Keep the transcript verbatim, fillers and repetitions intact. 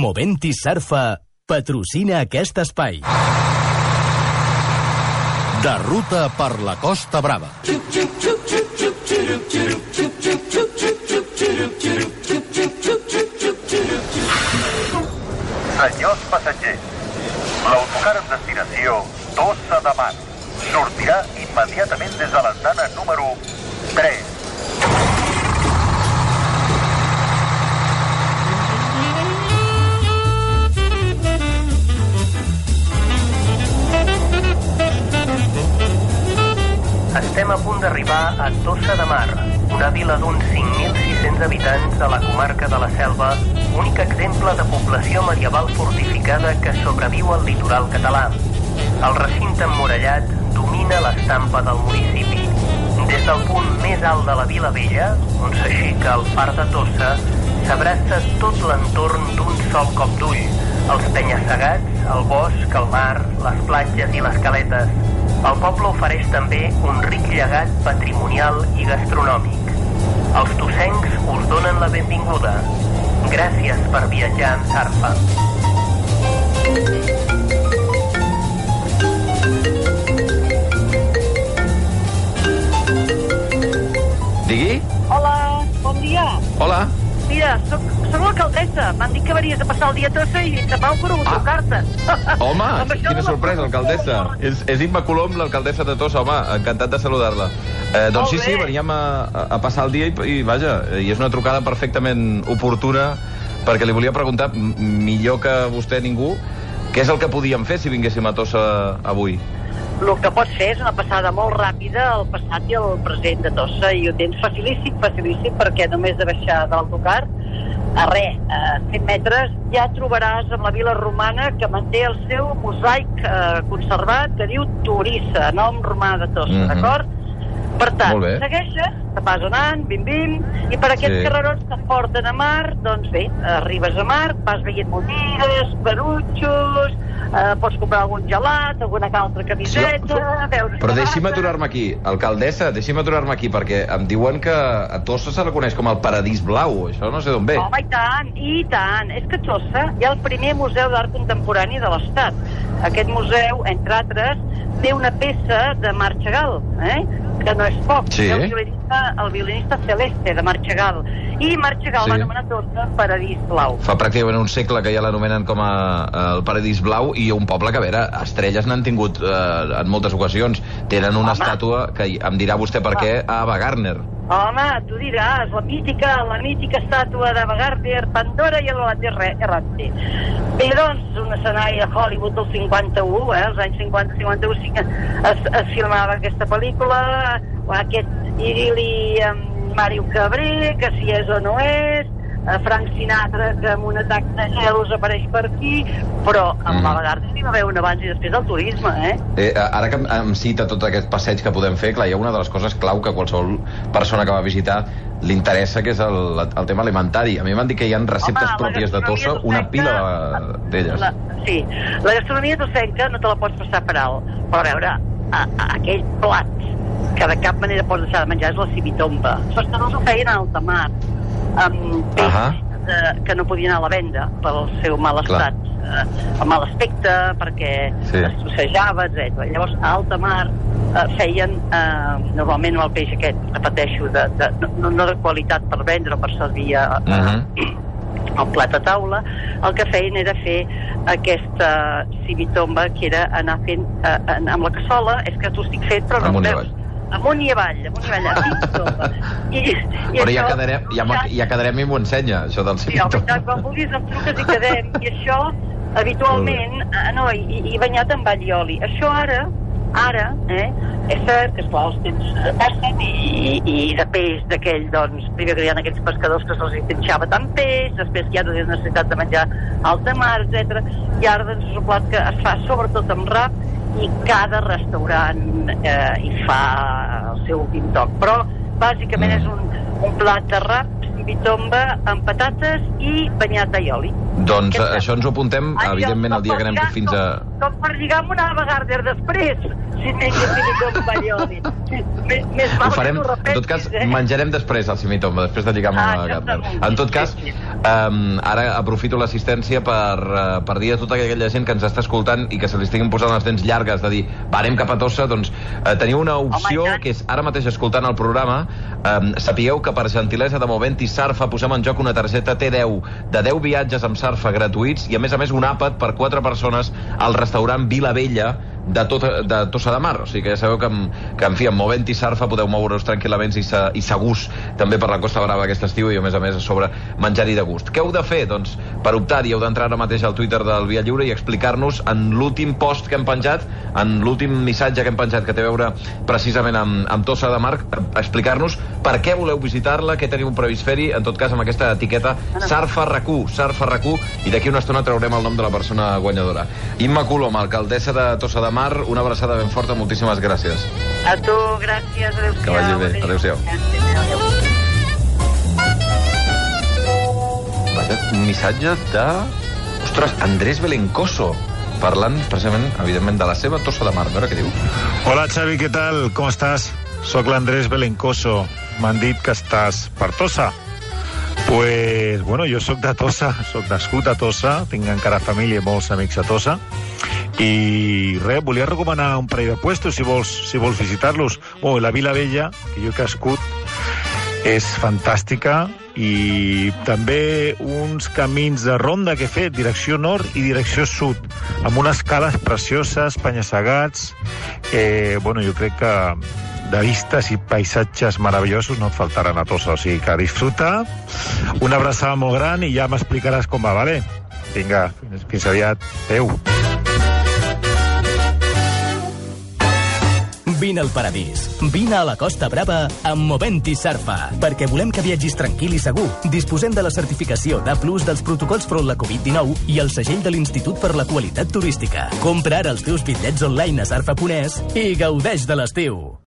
Moventis Surfa patrocina aquest espai. De ruta per la Costa Brava. Senyors passatgers, l'autocar en destinació Tossa de Mar sortirà immediatament des de l'andana número tres. Estem a punt d'arribar a Tossa de Mar, una vila d'uns cinc mil sis-cents habitants a la comarca de la Selva, únic exemple de població medieval fortificada que sobreviu al litoral català. El recinte emmurallat domina l'estampa del municipi. Des del punt més alt de la Vila Vella, on s'aixeca el far de Tossa, s'abraça tot l'entorn d'un sol cop d'ull, els penya-segats, el bosc, el mar, les platges i les caletes. El poble ofereix també un ric llegat patrimonial i gastronòmic. Els tossencs us donen la benvinguda. Gràcies per viatjar amb Sarfa. Digui? Hola, bon dia. Hola. Mira, soc, soc l'alcaldessa. M'han dit que venies a passar el dia a Tossa i se m'ha ocorregut Ah. trucar-te. Home, Amb això quina de la sorpresa, foto, alcaldessa. molt És, és Imma Colom, l'alcaldessa de Tossa, home, encantat de saludar-la. Eh, doncs Molt sí, sí, bé. veníem a, a- a passar el dia i, i vaja, i és una trucada perfectament oportuna perquè li volia preguntar, m- millor que vostè ningú, què és el que podíem fer si vinguéssim a Tossa avui? El que pots fer és una passada molt ràpida al passat i al present de Tossa i ho tens facilíssim, facilíssim, perquè només de baixar de l'autocar a res, a cent metres, ja trobaràs amb la vila romana que manté el seu mosaic eh, conservat que diu Torissa, nom romà de Tossa, Mhm. d'acord? Per tant, Molt bé. segueixes, te vas anant, bim-bim, i per aquests Sí. carrerons que et porten a mar, doncs bé, arribes a mar, vas veient botigues, barutxos, eh, pots comprar algun gelat, alguna altra camiseta... veure Però deixi'm sabates. aturar-me aquí, alcaldessa, deixi'm aturar-me aquí, perquè em diuen que a Tossa se la coneix com el Paradís Blau, això no sé d'on ve. Home, i tant, i tant. És que a Tossa hi ha el primer museu d'art contemporani de l'Estat. Aquest museu, entre altres, té una peça de Marc Chagall, eh? que no és poc. Sí. El violinista, el violinista Celeste, de Marc Chagall. I Marc Chagall Sí. va anomenar Tossa Paradís Blau. Fa pràcticament un segle que ja l'anomenen com a, a el Paradís Blau, i un poble que, a veure, estrelles n'han tingut eh, en moltes ocasions. Tenen una Home. estàtua que em dirà vostè per què, a Ava Gardner. Home, tu diràs, la mítica, la mítica estàtua de Gardner, Pandora i el Errante. Errante. Bé, doncs, un escenari a Hollywood del cinquanta-u, eh, els anys cinquanta cinquanta-u es, es filmava aquesta pel·lícula, aquest idil·li amb Mario Cabré, que si és o no és, a Frank Sinatra, que amb un atac de gelos apareix per aquí, però amb Mm. la Gardner hi va haver un abans i després del turisme, eh? Eh, ara que em, em cita tot aquest passeig que podem fer, clar, hi ha una de les coses clau que qualsevol persona que va visitar li interessa, que és el, el tema alimentari. A mi m'han dit que hi ha receptes Home, la pròpies de Tossa, gastronomia una tossenca, pila d'elles. la- Sí, la gastronomia tossenca no te la pots passar per alt, però a veure, a, a aquell plat que de cap manera pots deixar de menjar és la cibitomba. Els pescadors ho feien a alta mar, amb peix Ahà. de, que no podien anar a la venda pel seu mal estat, eh, el mal aspecte, perquè Sí. es trossejava, etcètera. Llavors, a alta mar eh, feien eh, normalment el peix aquest, repeteixo, de, de, no, no de qualitat per vendre o per servir a, a, Mhm. el plat a taula. El que feien era fer aquesta cibitomba, que era anar fent eh, en- amb la cassola. És que t'ho estic fent, però no Amunt i ho veus. avall. Amunt i avall, amunt i avall, la cibitomba. I, i Però ja això- quedarem, ja, m'ho- ja quedarem i m'ho ensenya, això del Sí, home, cibitomba. i tant, quan vulguis em truques i quedem. I això, habitualment, eh, no, i, i banyat amb all i oli. Això ara, ara, eh, és cert que, esclar, els temps eh, passen i, i, i de peix d'aquell, doncs, primer que hi ha aquells pescadors que se'ls trinxava tant peix, després ja no tenen necessitat de menjar alta mar, etcètera. I ara, doncs, és un plat que es fa sobretot amb rap, i cada restaurant eh, hi fa el seu últim toc. Però, bàsicament, Mm. és un, un plat de rap, bitomba amb patates i banyat d'aioli. Doncs uh, això ens ho apuntem, Ai, evidentment, el dia que anem lligar, fins a... Com, com per lligar amb una Gardner després, si menja bitomba aioli. Més Ho farem, en tot cas, eh? menjarem després el simitomba, després de lligar amb Ah, la Gardner. exactament. En tot cas, Sí, sí. um, ara aprofito l'assistència per, uh, per dir a tota aquella gent que ens està escoltant i que se li estiguin posant les dents llargues de dir, va, anem cap a Tossa, doncs uh, teniu una opció, Home, que és ara mateix escoltant el programa, um, sapigueu que per gentilesa de Moventi Sarfa posem en joc una targeta T deu de deu viatges amb Sarfa gratuïts i a més a més un àpat per quatre persones al restaurant Vila Vella de, tot, de Tossa de Mar. O sigui que ja sabeu que, que en fi, amb Moventi Sarfa podeu moure-us tranquil·lament i, se, i segurs també per la Costa Brava aquest estiu i a més a més a sobre menjar-hi de gust. Què heu de fer? Doncs per optar-hi heu d'entrar ara mateix al Twitter del Via Lliure i explicar-nos en l'últim post que hem penjat, en l'últim missatge que hem penjat que té a veure precisament amb, amb Tossa de Mar, explicar-nos per què voleu visitar-la, què teniu previst fer-hi, en tot cas amb aquesta etiqueta Sarfa R Q, Sarfa R Q, i d'aquí una estona traurem el nom de la persona guanyadora. Imma Colom, alcaldessa de Tossa de Mar, una abraçada ben forta, moltíssimes gràcies. A tu, gràcies, adéu-siau. Que vagi bé, adéu-siau. Vaja, un missatge de... Ostres, Andrés Belencoso, parlant precisament, evidentment, de la seva Tossa de Mar. A veure què diu. Hola, Xavi, què tal? Com estàs? Soc l'Andrés Belencoso. M'han dit que estàs per Tossa. Pues, bueno, jo sóc de Tossa, sóc nascut a Tossa, tinc encara família i molts amics a Tossa, i res, volia recomanar un parell de puestos si vols, si vols visitar-los. Oh, la Vila Vella, que jo he crescut, és fantàstica, i també uns camins de ronda que he fet, direcció nord i direcció sud, amb unes cales precioses, penya-segats. Eh, bueno, jo crec que de vistes i paisatges meravellosos no et faltaran a Tossa, o sigui que disfruta, una abraçada molt gran i ja m'explicaràs com va, vale? Vinga, fins aviat, adeu. Vine al paradís. Vine a la Costa Brava amb Moventi Sarfa. Perquè volem que viatgis tranquil i segur. Disposem de la certificació d'A plus dels protocols front la covid dinou i el segell de l'Institut per la Qualitat Turística. Compra ara els teus bitllets online a sarfa punt es i gaudeix de l'estiu.